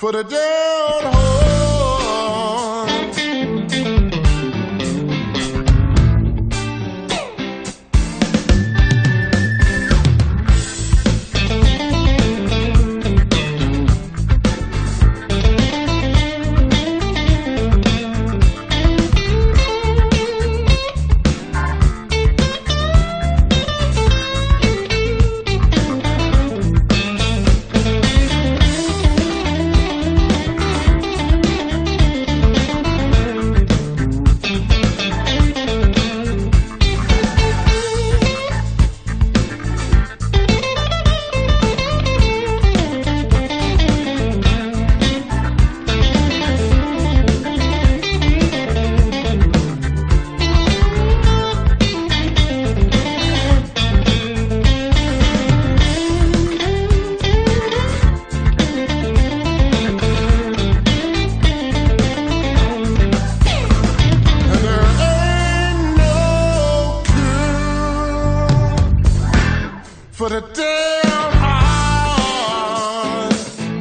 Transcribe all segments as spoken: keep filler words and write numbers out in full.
for the down home. For the damn heart.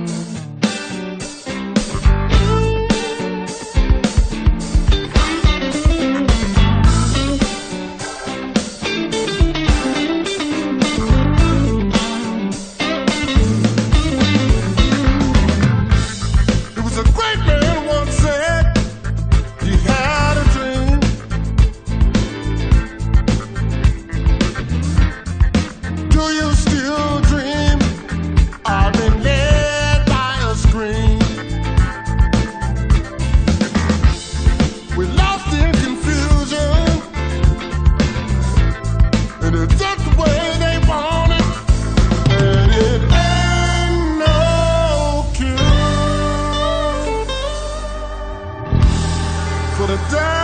It was a great man once said he had a dream. Do you still dream? I've been led by a scream. We're lost in confusion, and it's just the way they want it, and it ain't no cure for the day.